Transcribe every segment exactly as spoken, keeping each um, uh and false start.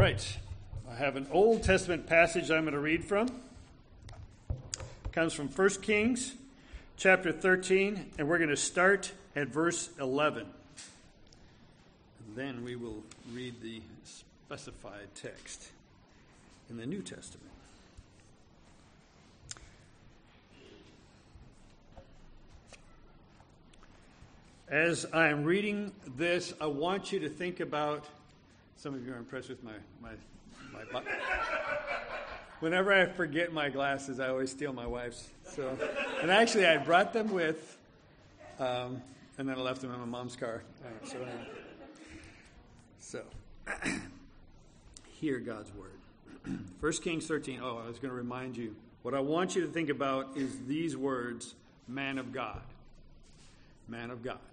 right. I have an Old Testament passage I'm going to read from. It comes from First Kings chapter thirteen, and we're going to start at verse eleven. And then we will read the specified text in the New Testament. As I am reading this, I want you to think about, some of you are impressed with my, my, my whenever I forget my glasses, I always steal my wife's. So, and actually I brought them with, um, and then I left them in my mom's car. Uh, so, so hear God's word. First Kings thirteen, oh, I was going to remind you, what I want you to think about is these words, man of God. Man of God.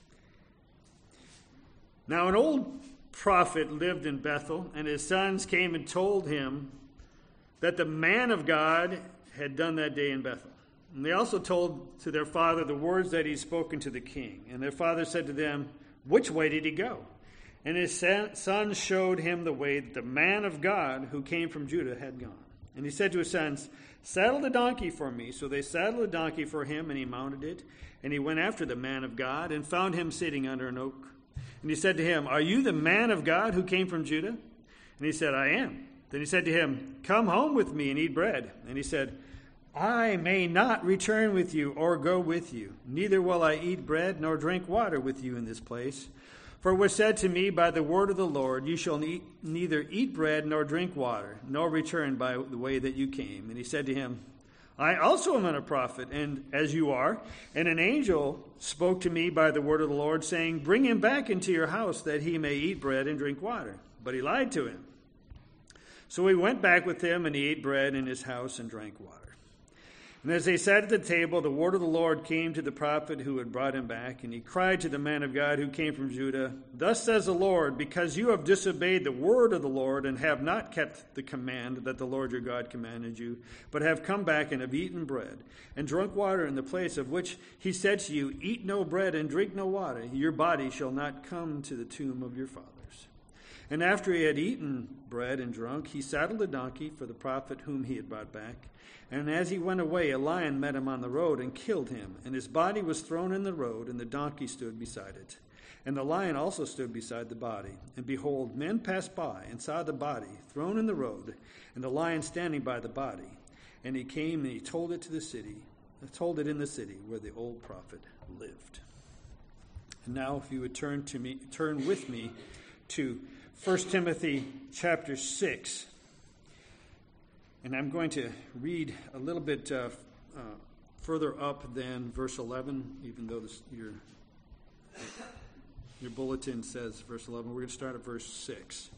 Now an old prophet lived in Bethel, and his sons came and told him that the man of God had done that day in Bethel. And they also told to their father the words that he'd spoken to the king. And their father said to them, "Which way did he go?" And his sons showed him the way that the man of God who came from Judah had gone. And he said to his sons, "Saddle the donkey for me." So they saddled a donkey for him, and he mounted it. And he went after the man of God and found him sitting under an oak. And he said to him, "Are you the man of God who came from Judah?" And he said, "I am." Then he said to him, "Come home with me and eat bread." And he said, "I may not return with you or go with you. Neither will I eat bread nor drink water with you in this place. For it was said to me by the word of the Lord, you shall eat, neither eat bread nor drink water, nor return by the way that you came." And he said to him, "I also am a prophet, and as you are. And an angel spoke to me by the word of the Lord, saying, Bring him back into your house, that he may eat bread and drink water. But he lied to him. So he went back with him, and he ate bread in his house and drank water. And as they sat at the table, the word of the Lord came to the prophet who had brought him back, and he cried to the man of God who came from Judah, "Thus says the Lord, because you have disobeyed the word of the Lord and have not kept the command that the Lord your God commanded you, but have come back and have eaten bread and drunk water in the place of which he said to you, Eat no bread and drink no water, your body shall not come to the tomb of your fathers." And after he had eaten bread and drunk, he saddled a donkey for the prophet whom he had brought back. And as he went away, a lion met him on the road and killed him. And his body was thrown in the road, and the donkey stood beside it. And the lion also stood beside the body. And behold, men passed by and saw the body thrown in the road, and the lion standing by the body. And he came and he told it to the city, told it in the city where the old prophet lived. And now, if you would turn to me, turn with me to First Timothy chapter six. And I'm going to read a little bit uh, uh, further up than verse eleven, even though this, your, your bulletin says verse eleven. We're going to start at verse six.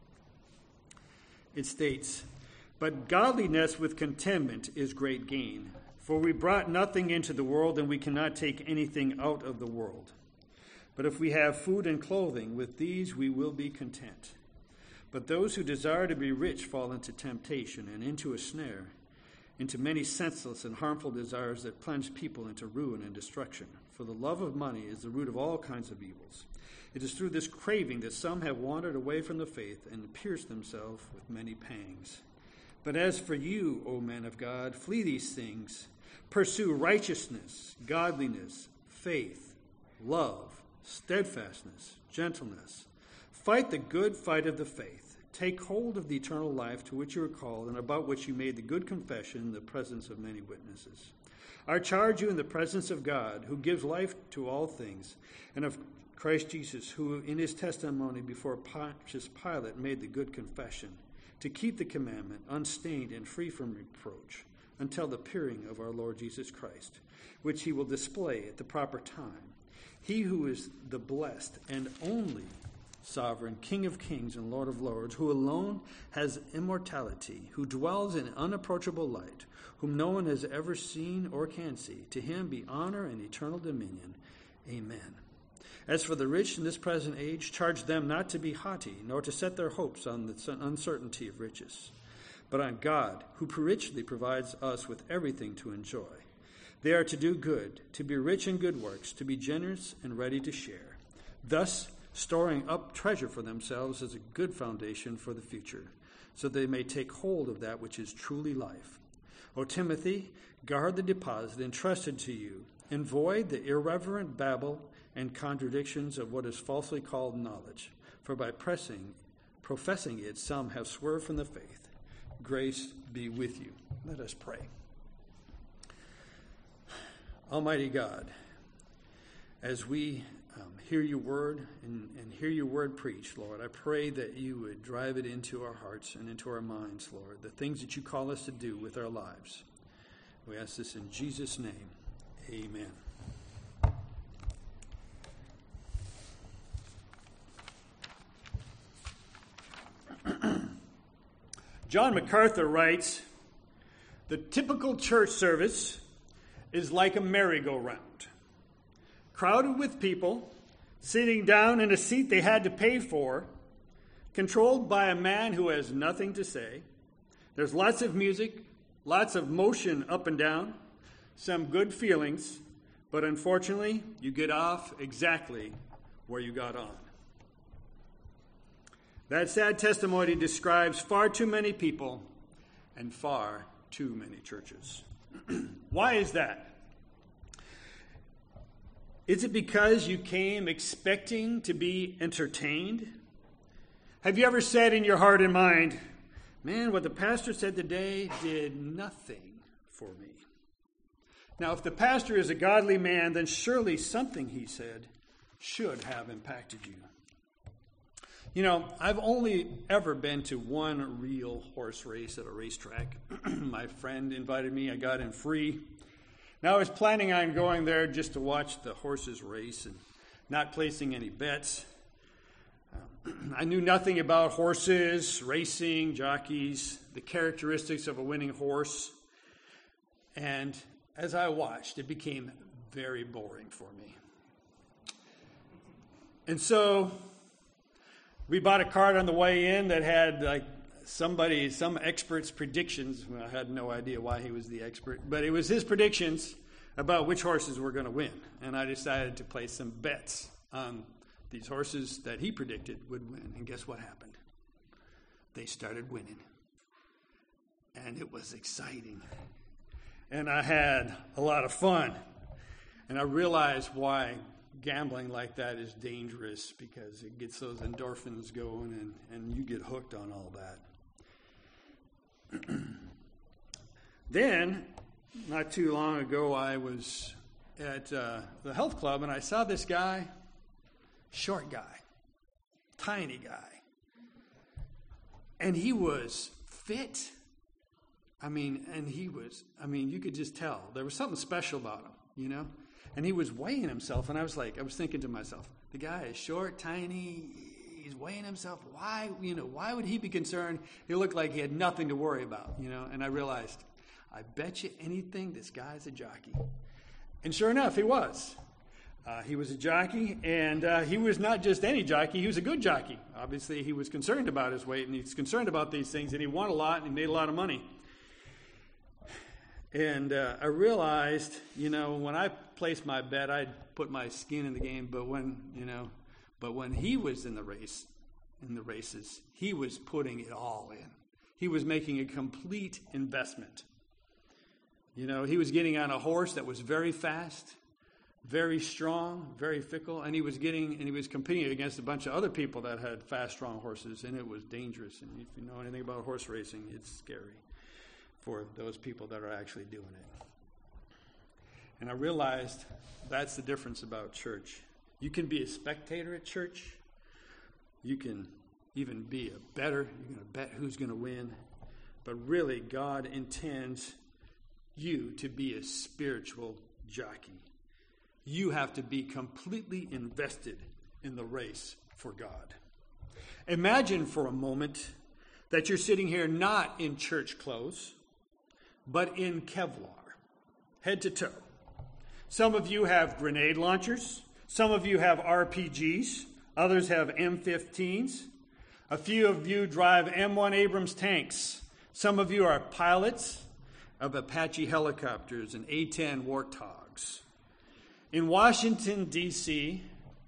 It states, "But godliness with contentment is great gain. For we brought nothing into the world, and we cannot take anything out of the world. But if we have food and clothing, with these we will be content. But those who desire to be rich fall into temptation and into a snare, into many senseless and harmful desires that plunge people into ruin and destruction. For the love of money is the root of all kinds of evils. It is through this craving that some have wandered away from the faith and pierced themselves with many pangs. But as for you, O man of God, flee these things. Pursue righteousness, godliness, faith, love, steadfastness, gentleness. Fight the good fight of the faith. Take hold of the eternal life to which you are called, and about which you made the good confession in the presence of many witnesses. I charge you in the presence of God, who gives life to all things, and of Christ Jesus, who in his testimony before Pontius Pilate made the good confession, to keep the commandment unstained and free from reproach, until the appearing of our Lord Jesus Christ, which he will display at the proper time. He who is the blessed and only sovereign, King of kings and Lord of lords, who alone has immortality, who dwells in unapproachable light, whom no one has ever seen or can see. To him be honor and eternal dominion. Amen. As for the rich in this present age, charge them not to be haughty, nor to set their hopes on the uncertainty of riches, but on God, who richly provides us with everything to enjoy. They are to do good, to be rich in good works, to be generous and ready to share. Thus storing up treasure for themselves as a good foundation for the future, so they may take hold of that which is truly life. O Timothy, guard the deposit entrusted to you, and avoid the irreverent babble and contradictions of what is falsely called knowledge, for by pressing, professing it, some have swerved from the faith. Grace be with you. Let us pray. Almighty God, as we um, hear your word and, and hear your word preached, Lord, I pray that you would drive it into our hearts and into our minds, Lord, the things that you call us to do with our lives. We ask this in Jesus' name. Amen. John MacArthur writes, "The typical church service is like a merry-go-round, crowded with people, sitting down in a seat they had to pay for, controlled by a man who has nothing to say. There's lots of music, lots of motion up and down, some good feelings, but unfortunately, you get off exactly where you got on." That sad testimony describes far too many people and far too many churches. Why is that? Is it because you came expecting to be entertained? Have you ever said in your heart and mind, man, what the pastor said today did nothing for me? Now, if the pastor is a godly man, then surely something he said should have impacted you. You know, I've only ever been to one real horse race at a racetrack. My friend invited me. I got in free. Now, I was planning on going there just to watch the horses race and not placing any bets. Um, I knew nothing about horses, racing, jockeys, the characteristics of a winning horse. And as I watched, it became very boring for me. And so we bought a card on the way in that had like somebody, some expert's predictions. Well, I had no idea why he was the expert, but it was his predictions about which horses were going to win. And I decided to place some bets on these horses that he predicted would win. And guess what happened? They started winning. And it was exciting. And I had a lot of fun. And I realized why gambling like that is dangerous, because it gets those endorphins going and, and you get hooked on all that. Then, not too long ago, I was at uh, the health club and I saw this guy, short guy, tiny guy. And he was fit. I mean, and he was, I mean, you could just tell. There was something special about him, you know? And he was weighing himself, and I was like, I was thinking to myself, the guy is short, tiny, he's weighing himself. Why, you know, why would he be concerned? He looked like he had nothing to worry about, you know? And I realized, I bet you anything this guy's a jockey. And sure enough, he was. Uh, he was a jockey, and uh, he was not just any jockey, he was a good jockey. Obviously, he was concerned about his weight, and he's concerned about these things, and he won a lot, and he made a lot of money. And uh, I realized, you know, when I placed my bet, I'd put my skin in the game. But when, you know, but when he was in the race, in the races, he was putting it all in. He was making a complete investment. You know, he was getting on a horse that was very fast, very strong, very fickle, and he was getting and he was competing against a bunch of other people that had fast, strong horses, and it was dangerous. And if you know anything about horse racing, it's scary for those people that are actually doing it. And I realized that's the difference about church. You can be a spectator at church. You can even be a bettor. You're going to bet who's going to win. But really, God intends you to be a spiritual jockey. You have to be completely invested in the race for God. Imagine for a moment that you're sitting here not in church clothes, but in Kevlar, head to toe. Some of you have grenade launchers. Some of you have R P Gs. Others have M fifteens. A few of you drive M one Abrams tanks. Some of you are pilots of Apache helicopters and A ten Warthogs. In Washington, D C,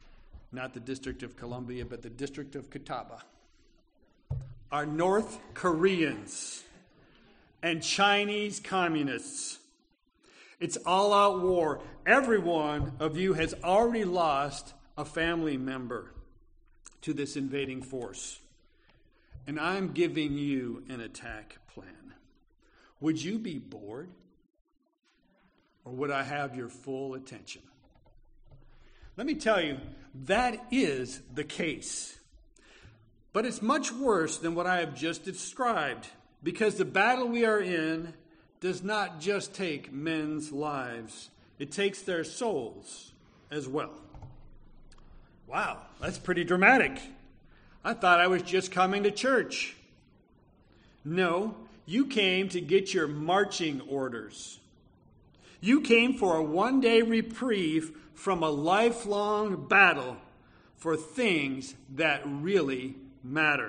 not the District of Columbia, but the District of Catawba, are North Koreans and Chinese communists. It's all-out war. Every one of you has already lost a family member to this invading force. And I'm giving you an attack plan. Would you be bored? Or would I have your full attention? Let me tell you, that is the case. But it's much worse than what I have just described, because the battle we are in does not just take men's lives. It takes their souls as well. Wow, that's pretty dramatic. I thought I was just coming to church. No, you came to get your marching orders. You came for a one-day reprieve from a lifelong battle for things that really matter.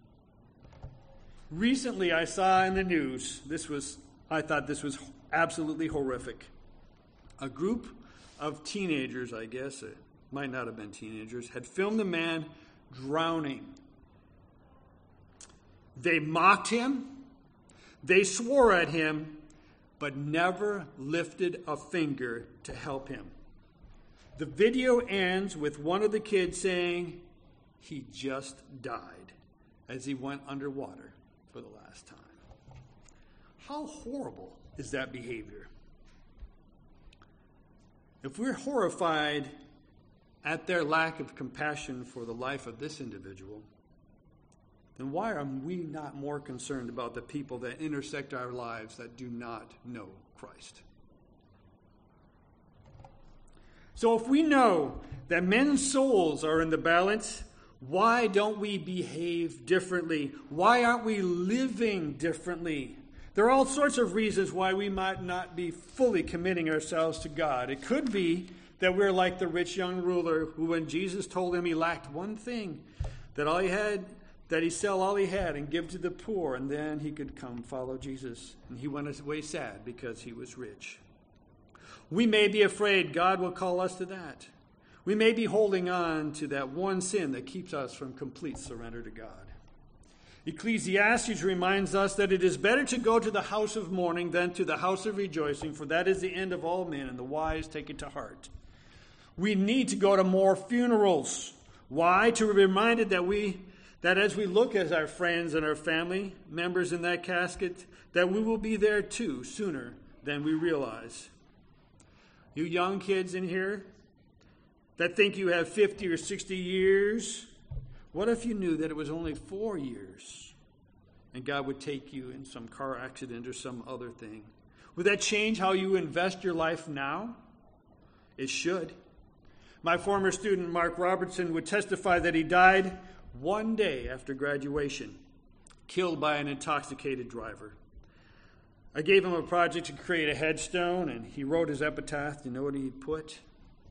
Recently, I saw in the news, this was, I thought this was absolutely horrific. A group of teenagers, I guess, it might not have been teenagers, had filmed a man drowning. They mocked him, they swore at him, but never lifted a finger to help him. The video ends with one of the kids saying he just died as he went underwater for the last time. How horrible is that behavior? If we're horrified at their lack of compassion for the life of this individual, then why are we not more concerned about the people that intersect our lives that do not know Christ? So if we know that men's souls are in the balance, why don't we behave differently? Why aren't we living differently? There are all sorts of reasons why we might not be fully committing ourselves to God. It could be that we're like the rich young ruler who, when Jesus told him he lacked one thing, that all he had, that he sell all he had and give to the poor, and then he could come follow Jesus. And he went away sad because he was rich. We may be afraid God will call us to that. We may be holding on to that one sin that keeps us from complete surrender to God. Ecclesiastes reminds us that it is better to go to the house of mourning than to the house of rejoicing, for that is the end of all men, and the wise take it to heart. We need to go to more funerals. Why? To be reminded that we that as we look at our friends and our family members in that casket, that we will be there too sooner than we realize. You young kids in here that think you have fifty or sixty years, what if you knew that it was only four years and God would take you in some car accident or some other thing? Would that change how you invest your life now? It should. My former student, Mark Robertson, would testify that he died one day after graduation, killed by an intoxicated driver. I gave him a project to create a headstone, and he wrote his epitaph. You know what he put?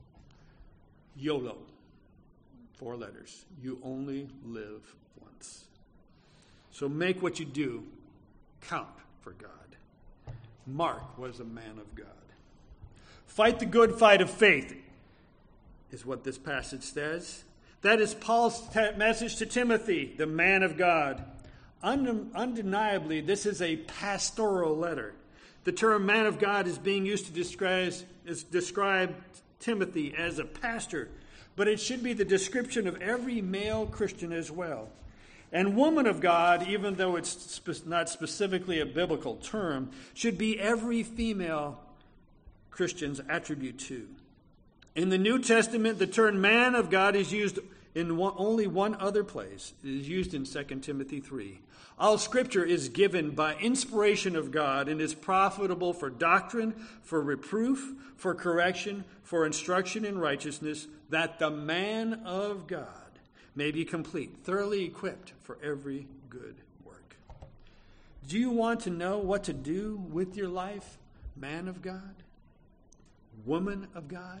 YOLO. Four letters. You only live once. So make what you do count for God. Mark was a man of God. Fight the good fight of faith, is what this passage says. That is Paul's t- message to Timothy, the man of God. Und- undeniably, this is a pastoral letter. The term man of God is being used to describe, is describe Timothy as a pastor, but it should be the description of every male Christian as well. And woman of God, even though it's spe- not specifically a biblical term, should be every female Christian's attribute too. In the New Testament, the term man of God is used in one, only one other place. It is used in Second Timothy three. All Scripture is given by inspiration of God and is profitable for doctrine, for reproof, for correction, for instruction in righteousness, that the man of God may be complete, thoroughly equipped for every good work. Do you want to know what to do with your life, man of God? Woman of God?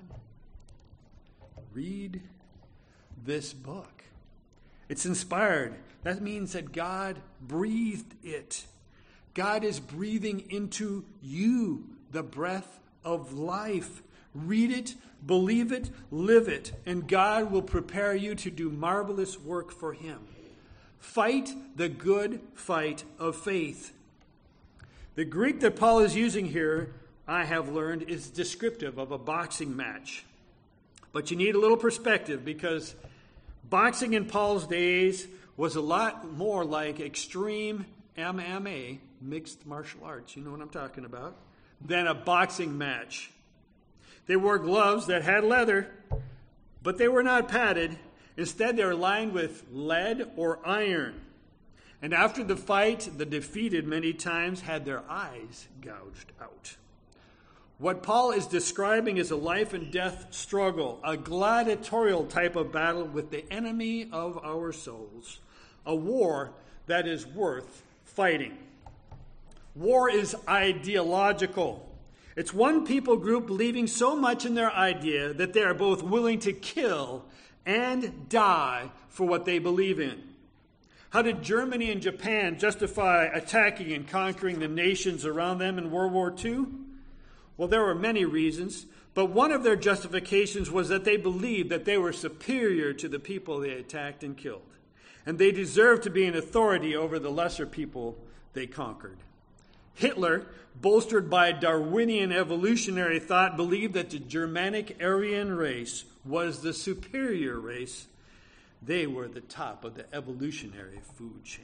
Read this book. It's inspired. That means that God breathed it. God is breathing into you the breath of life. Read it, believe it, live it, and God will prepare you to do marvelous work for him. Fight the good fight of faith. The Greek that Paul is using here, I have learned, is descriptive of a boxing match. But you need a little perspective, because boxing in Paul's days was a lot more like extreme M M A, mixed martial arts, you know what I'm talking about, than a boxing match. They wore gloves that had leather, but they were not padded. Instead, they were lined with lead or iron. And after the fight, the defeated many times had their eyes gouged out. What Paul is describing is a life and death struggle, a gladiatorial type of battle with the enemy of our souls, a war that is worth fighting. War is ideological. It's one people group believing so much in their idea that they are both willing to kill and die for what they believe in. How did Germany and Japan justify attacking and conquering the nations around them in World War Two? Well, there were many reasons, but one of their justifications was that they believed that they were superior to the people they attacked and killed, and they deserved to be an authority over the lesser people they conquered. Hitler, bolstered by Darwinian evolutionary thought, believed that the Germanic Aryan race was the superior race. They were the top of the evolutionary food chain.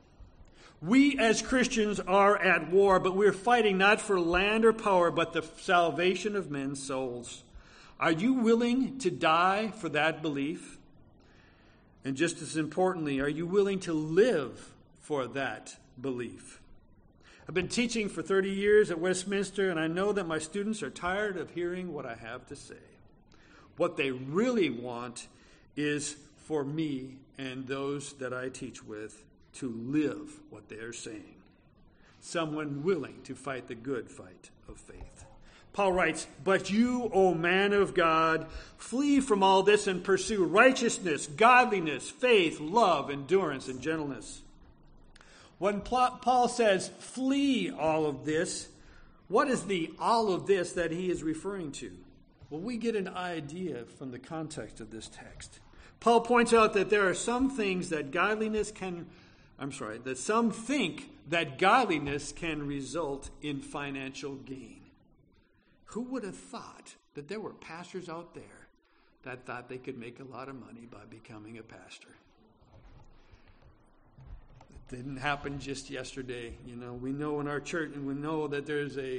We as Christians are at war, but we're fighting not for land or power, but the salvation of men's souls. Are you willing to die for that belief? And just as importantly, are you willing to live for that belief? I've been teaching for thirty years at Westminster, and I know that my students are tired of hearing what I have to say. What they really want is for me and those that I teach with to live what they are saying. Someone willing to fight the good fight of faith. Paul writes, "But you, O man of God, flee from all this and pursue righteousness, godliness, faith, love, endurance, and gentleness." When Paul says, flee all of this, what is the all of this that he is referring to? Well, we get an idea from the context of this text. Paul points out that there are some things that godliness can, I'm sorry, that some think that godliness can result in financial gain. Who would have thought that there were pastors out there that thought they could make a lot of money by becoming a pastor? It didn't happen just yesterday. You know, we know in our church, and we know that there's a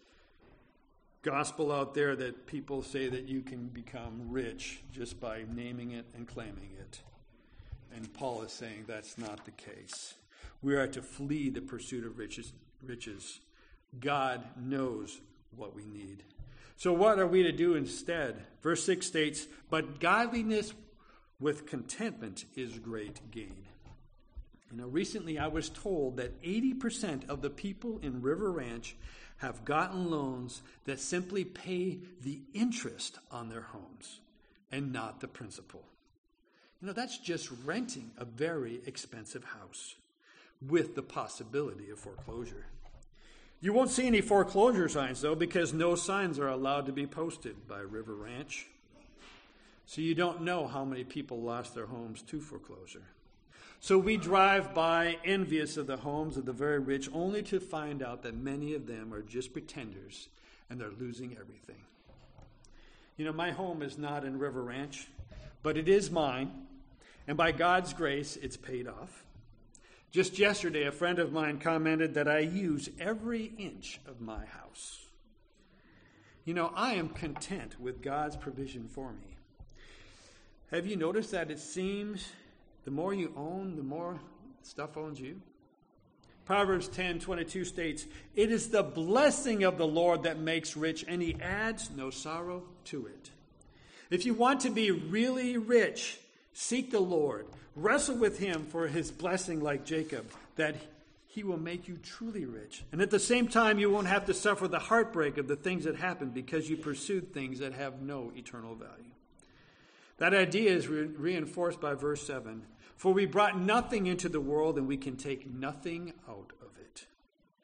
gospel out there that people say that you can become rich just by naming it and claiming it. And Paul is saying that's not the case. We are to flee the pursuit of riches. riches. God knows what we need. So what are we to do instead? Verse six states, "But godliness with contentment is great gain." You know, recently I was told that eighty percent of the people in River Ranch have gotten loans that simply pay the interest on their homes and not the principal. You know, that's just renting a very expensive house with the possibility of foreclosure. You won't see any foreclosure signs, though, because no signs are allowed to be posted by River Ranch. So you don't know how many people lost their homes to foreclosure. So we drive by envious of the homes of the very rich, only to find out that many of them are just pretenders and they're losing everything. You know, my home is not in River Ranch, but it is mine, and by God's grace, it's paid off. Just yesterday, a friend of mine commented that I use every inch of my house. You know, I am content with God's provision for me. Have you noticed that it seems the more you own, the more stuff owns you? Proverbs ten twenty-two states, "It is the blessing of the Lord that makes rich, and he adds no sorrow to it." If you want to be really rich, seek the Lord. Wrestle with him for his blessing like Jacob, that he will make you truly rich. And at the same time, you won't have to suffer the heartbreak of the things that happen because you pursued things that have no eternal value. That idea is re- reinforced by verse seven. "For we brought nothing into the world, and we can take nothing out of it."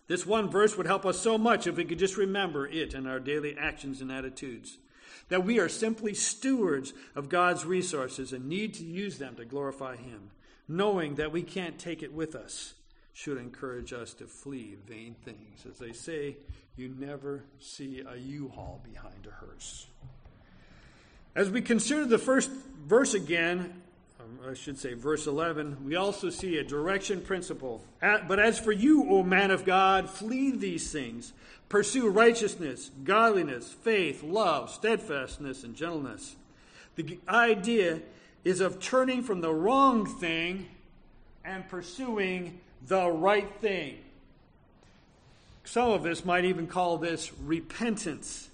This one verse would help us so much if we could just remember it in our daily actions and attitudes. That we are simply stewards of God's resources and need to use them to glorify Him. Knowing that we can't take it with us should encourage us to flee vain things. As they say, you never see a U-Haul behind a hearse. As we consider the first verse again, I should say verse eleven, we also see a direction principle. But as for you, O man of God, flee these things. Pursue righteousness, godliness, faith, love, steadfastness, and gentleness. The idea is of turning from the wrong thing and pursuing the right thing. Some of us might even call this repentance.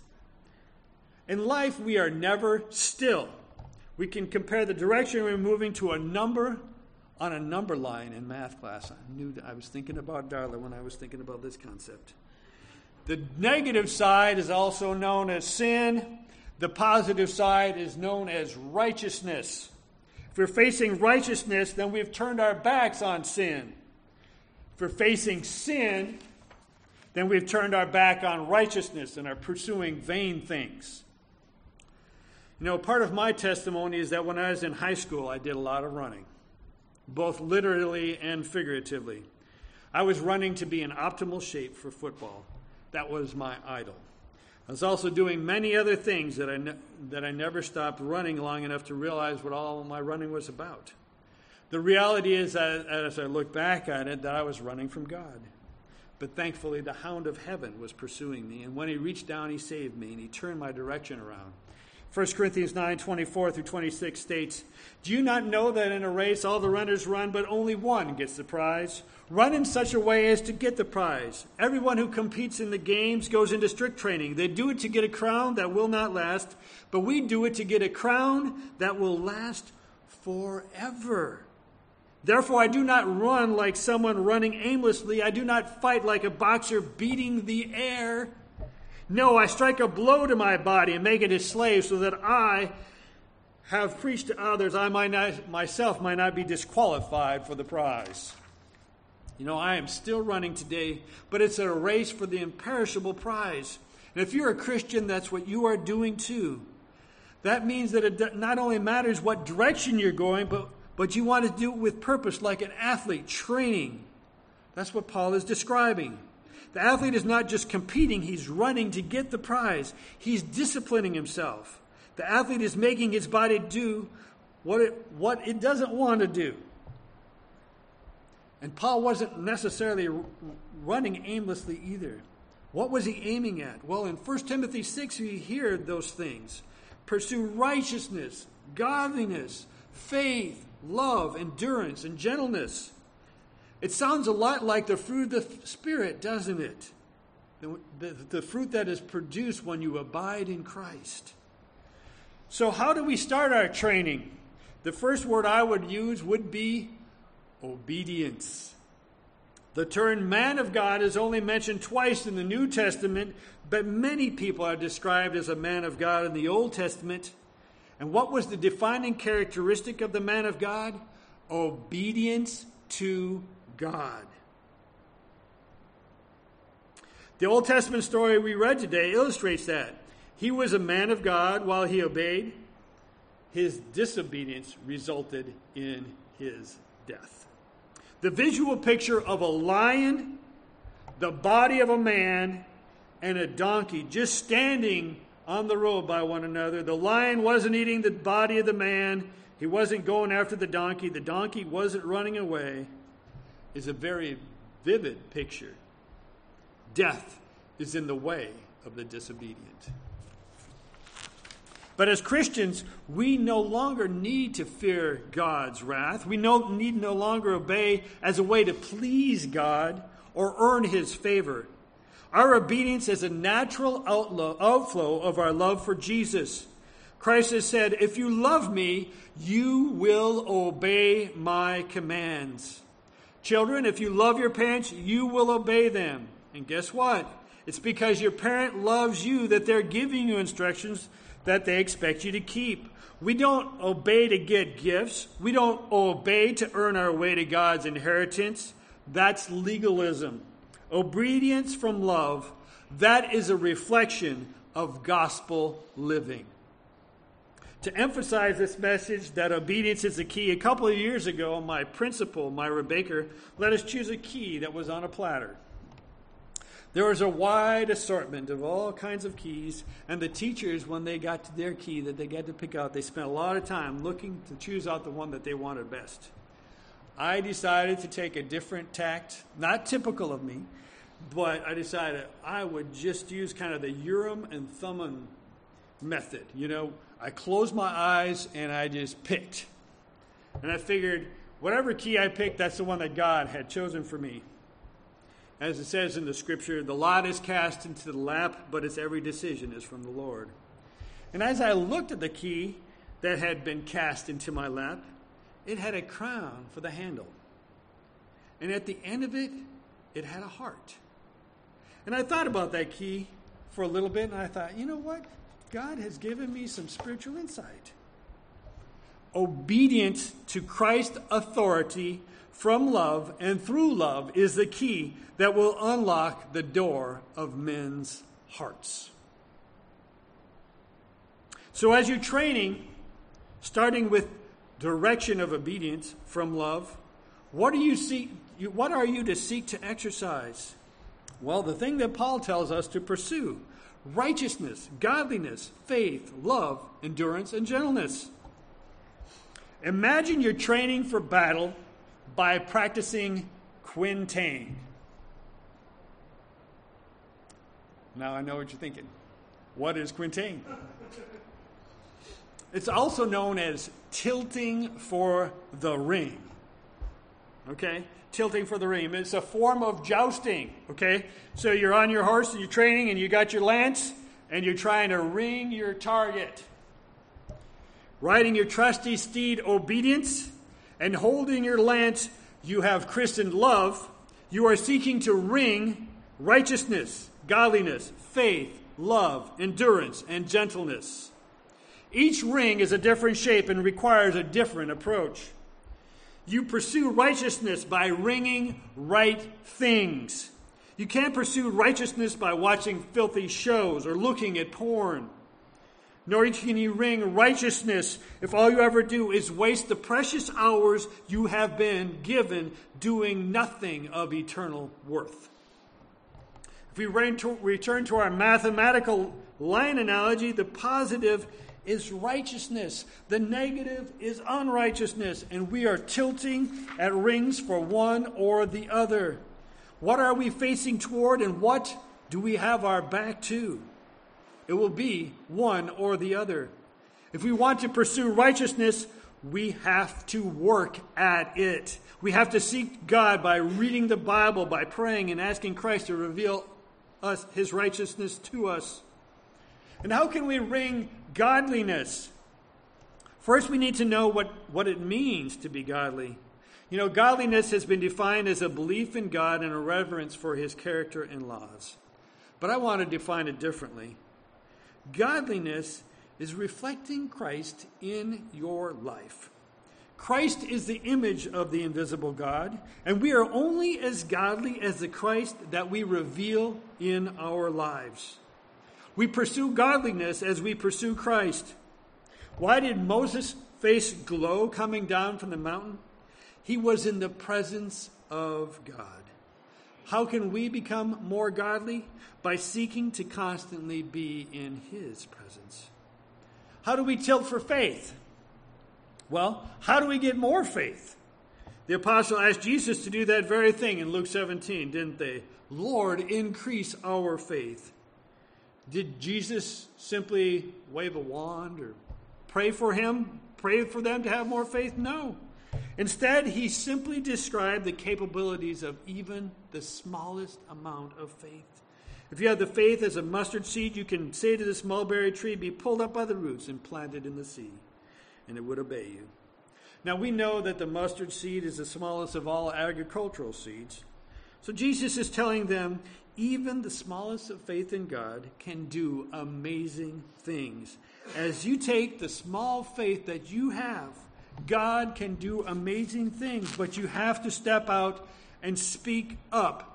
In life, we are never still. We can compare the direction we're moving to a number on a number line in math class. I knew that I was thinking about Darla when I was thinking about this concept. The negative side is also known as sin. The positive side is known as righteousness. If we're facing righteousness, then we've turned our backs on sin. If we're facing sin, then we've turned our back on righteousness and are pursuing vain things. You know, part of my testimony is that when I was in high school, I did a lot of running, both literally and figuratively. I was running to be in optimal shape for football. That was my idol. I was also doing many other things that I ne- that I never stopped running long enough to realize what all my running was about. The reality is, that, as I look back at it, that I was running from God. But thankfully, the hound of heaven was pursuing me, and when he reached down, he saved me, and he turned my direction around. First Corinthians nine, twenty-four through twenty-six states, do you not know that in a race all the runners run, but only one gets the prize? Run in such a way as to get the prize. Everyone who competes in the games goes into strict training. They do it to get a crown that will not last, but we do it to get a crown that will last forever. Therefore, I do not run like someone running aimlessly. I do not fight like a boxer beating the air. No, I strike a blow to my body and make it a slave so that I have preached to others. I might not, myself might not be disqualified for the prize. You know, I am still running today, but it's a race for the imperishable prize. And if you're a Christian, that's what you are doing too. That means that it not only matters what direction you're going, but, but you want to do it with purpose, like an athlete training. That's what Paul is describing. The athlete is not just competing, he's running to get the prize. He's disciplining himself. The athlete is making his body do what it, what it doesn't want to do. And Paul wasn't necessarily running aimlessly either. What was he aiming at? Well, in First Timothy six, we hear those things. Pursue righteousness, godliness, faith, love, endurance, and gentleness. It sounds a lot like the fruit of the Spirit, doesn't it? The, the, the fruit that is produced when you abide in Christ. So how do we start our training? The first word I would use would be obedience. The term man of God is only mentioned twice in the New Testament, but many people are described as a man of God in the Old Testament. And what was the defining characteristic of the man of God? Obedience to God. The Old Testament story we read today illustrates that. He was a man of God while he obeyed. His disobedience resulted in his death. The visual picture of a lion, the body of a man, and a donkey just standing on the road by one another. The lion wasn't eating the body of the man. He wasn't going after the donkey. The donkey wasn't running away. Is a very vivid picture. Death is in the way of the disobedient. But as Christians, we no longer need to fear God's wrath. We no, need no longer obey as a way to please God or earn his favor. Our obedience is a natural outflow, outflow of our love for Jesus. Christ has said, if you love me, you will obey my commands. Children, if you love your parents, you will obey them. And guess what? It's because your parent loves you that they're giving you instructions that they expect you to keep. We don't obey to get gifts. We don't obey to earn our way to God's inheritance. That's legalism. Obedience from love, that is a reflection of gospel living. To emphasize this message that obedience is the key, a couple of years ago, my principal, Myra Baker, let us choose a key that was on a platter. There was a wide assortment of all kinds of keys, and the teachers, when they got to their key that they got to pick out, they spent a lot of time looking to choose out the one that they wanted best. I decided to take a different tact, not typical of me, but I decided I would just use kind of the Urim and Thummim method. You know, I closed my eyes and I just picked. And I figured whatever key I picked, that's the one that God had chosen for me. As it says in the scripture, the lot is cast into the lap, but its every decision is from the Lord. And as I looked at the key that had been cast into my lap, it had a crown for the handle. And at the end of it, it had a heart. And I thought about that key for a little bit, and I thought, you know what? God has given me some spiritual insight. Obedience to Christ's authority from love and through love is the key that will unlock the door of men's hearts. So as you're training, starting with direction of obedience from love, what do you seek? What are you to seek to exercise? Well, the thing that Paul tells us to pursue: righteousness, godliness, faith, love, endurance, and gentleness. Imagine you're training for battle by practicing quintain. Now I know what you're thinking. What is quintain? It's also known as tilting for the ring. Okay? Tilting for the ring. It's a form of jousting. Okay? So you're on your horse and you're training and you got your lance and you're trying to ring your target. Riding your trusty steed, obedience, and holding your lance, you have christened love. You are seeking to ring righteousness, godliness, faith, love, endurance, and gentleness. Each ring is a different shape and requires a different approach. You pursue righteousness by ringing right things. You can't pursue righteousness by watching filthy shows or looking at porn. Nor can you ring righteousness if all you ever do is waste the precious hours you have been given doing nothing of eternal worth. If we return to our mathematical line analogy, the positive is righteousness. The negative is unrighteousness. And we are tilting at rings for one or the other. What are we facing toward and what do we have our back to? It will be one or the other. If we want to pursue righteousness, we have to work at it. We have to seek God by reading the Bible, by praying and asking Christ to reveal us his righteousness to us. And how can we ring godliness? First, we need to know what, what it means to be godly. You know, godliness has been defined as a belief in God and a reverence for his character and laws. But I want to define it differently. Godliness is reflecting Christ in your life. Christ is the image of the invisible God, and we are only as godly as the Christ that we reveal in our lives. We pursue godliness as we pursue Christ. Why did Moses' face glow coming down from the mountain? He was in the presence of God. How can we become more godly? By seeking to constantly be in his presence. How do we tilt for faith? Well, how do we get more faith? The apostle asked Jesus to do that very thing in Luke seventeen, didn't they? Lord, increase our faith. Did Jesus simply wave a wand or pray for him, pray for them to have more faith? No. Instead, he simply described the capabilities of even the smallest amount of faith. If you have the faith as a mustard seed, you can say to this mulberry tree, be pulled up by the roots and planted in the sea, and it would obey you. Now, we know that the mustard seed is the smallest of all agricultural seeds. So Jesus is telling them, even the smallest of faith in God can do amazing things. As you take the small faith that you have, God can do amazing things, but you have to step out and speak up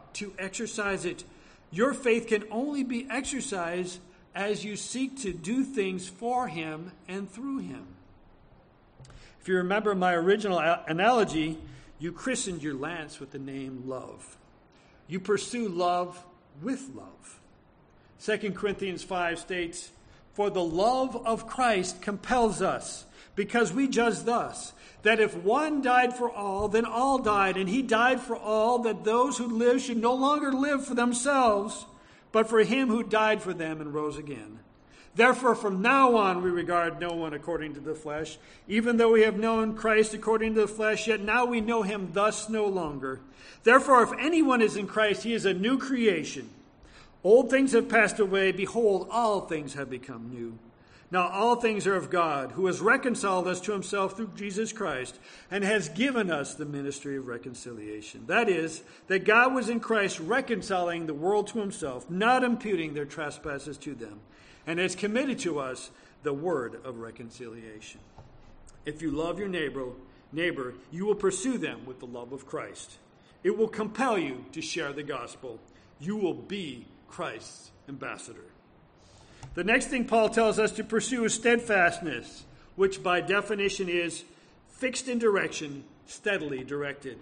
to exercise it. Your faith can only be exercised as you seek to do things for him and through him. If you remember my original analogy, you christened your lance with the name love. You pursue love with love. Second Corinthians five states, "For the love of Christ compels us, because we judge thus, that if one died for all, then all died, and he died for all, that those who live should no longer live for themselves, but for him who died for them and rose again. Therefore, from now on, we regard no one according to the flesh. Even though we have known Christ according to the flesh, yet now we know him thus no longer. Therefore, if anyone is in Christ, he is a new creation. Old things have passed away. Behold, all things have become new. Now all things are of God, who has reconciled us to himself through Jesus Christ, and has given us the ministry of reconciliation. That is, that God was in Christ reconciling the world to himself, not imputing their trespasses to them, and has committed to us the word of reconciliation. If you love your neighbor, neighbor, you will pursue them with the love of Christ. It will compel you to share the gospel. You will be Christ's ambassador." The next thing Paul tells us to pursue is steadfastness, which by definition is fixed in direction, steadily directed.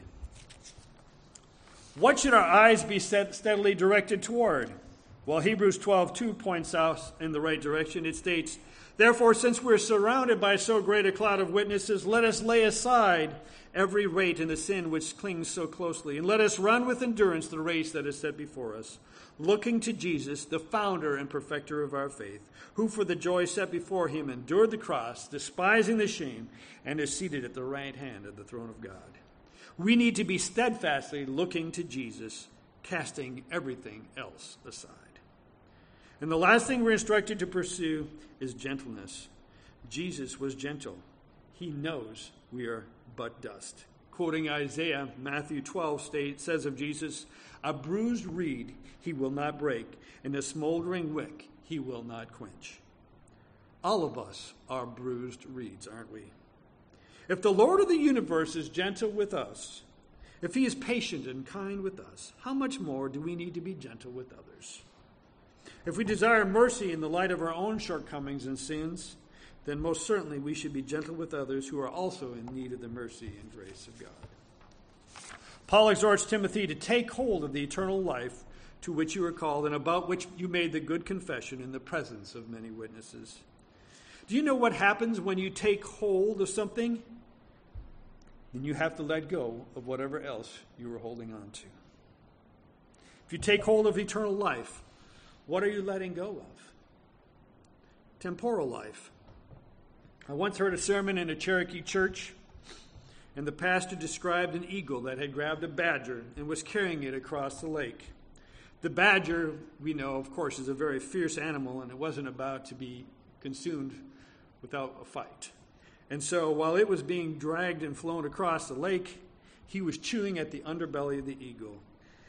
What should our eyes be steadily directed toward? Well, Hebrews twelve two points out in the right direction. It states, "Therefore, since we're surrounded by so great a cloud of witnesses, let us lay aside every weight and the sin which clings so closely, and let us run with endurance the race that is set before us, looking to Jesus, the founder and perfecter of our faith, who for the joy set before him endured the cross, despising the shame, and is seated at the right hand of the throne of God." We need to be steadfastly looking to Jesus, casting everything else aside. And the last thing we're instructed to pursue is gentleness. Jesus was gentle. He knows we are but dust. Quoting Isaiah, Matthew twelve state, says of Jesus, "A bruised reed he will not break, and a smoldering wick he will not quench." All of us are bruised reeds, aren't we? If the Lord of the universe is gentle with us, if he is patient and kind with us, how much more do we need to be gentle with others? If we desire mercy in the light of our own shortcomings and sins, then most certainly we should be gentle with others who are also in need of the mercy and grace of God. Paul exhorts Timothy to take hold of the eternal life to which you are called and about which you made the good confession in the presence of many witnesses. Do you know what happens when you take hold of something? Then you have to let go of whatever else you were holding on to. If you take hold of eternal life, what are you letting go of? Temporal life. I once heard a sermon in a Cherokee church, and the pastor described an eagle that had grabbed a badger and was carrying it across the lake. The badger, we know, of course, is a very fierce animal, and it wasn't about to be consumed without a fight. And so while it was being dragged and flown across the lake, he was chewing at the underbelly of the eagle,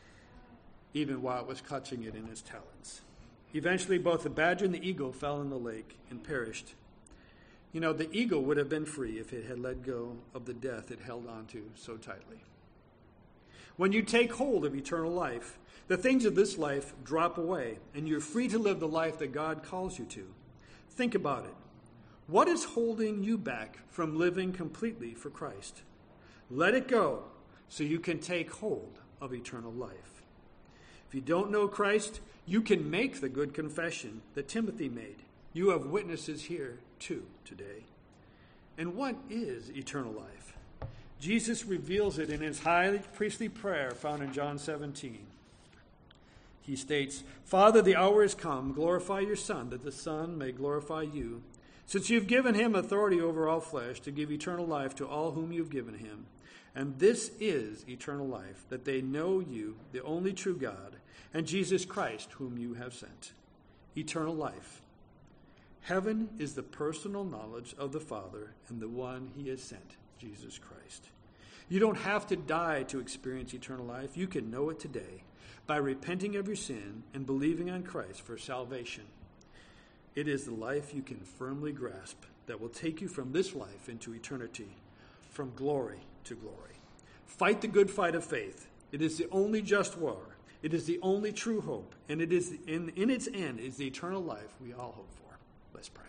even while it was clutching it in his talons. Eventually, both the badger and the eagle fell in the lake and perished. You know, the eagle would have been free if it had let go of the death it held on to so tightly. When you take hold of eternal life, the things of this life drop away, and you're free to live the life that God calls you to. Think about it. What is holding you back from living completely for Christ? Let it go so you can take hold of eternal life. If you don't know Christ, you can make the good confession that Timothy made. You have witnesses here too today. And what is eternal life? Jesus reveals it in his high priestly prayer found in John seventeen. He states, "Father, the hour is come. Glorify your Son, that the Son may glorify you, since you've given him authority over all flesh to give eternal life to all whom you've given him. And this is eternal life, that they know you, the only true God, and Jesus Christ, whom you have sent." Eternal life. Heaven is the personal knowledge of the Father and the one he has sent, Jesus Christ. You don't have to die to experience eternal life. You can know it today by repenting of your sin and believing on Christ for salvation. It is the life you can firmly grasp that will take you from this life into eternity, from glory to glory. Fight the good fight of faith. It is the only just war, It is the only true hope, and it is in, in its end is the eternal life we all hope for. Let's pray.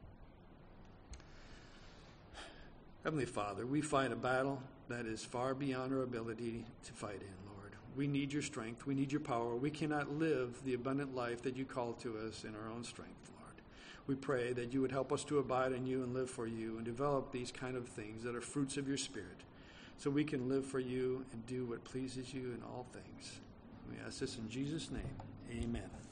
Heavenly Father, we fight a battle that is far beyond our ability to fight in, Lord. We need your strength. We need your power. We cannot live the abundant life that you call to us in our own strength, Lord. We pray that you would help us to abide in you and live for you and develop these kind of things that are fruits of your Spirit so we can live for you and do what pleases you in all things. We ask this in Jesus' name. Amen.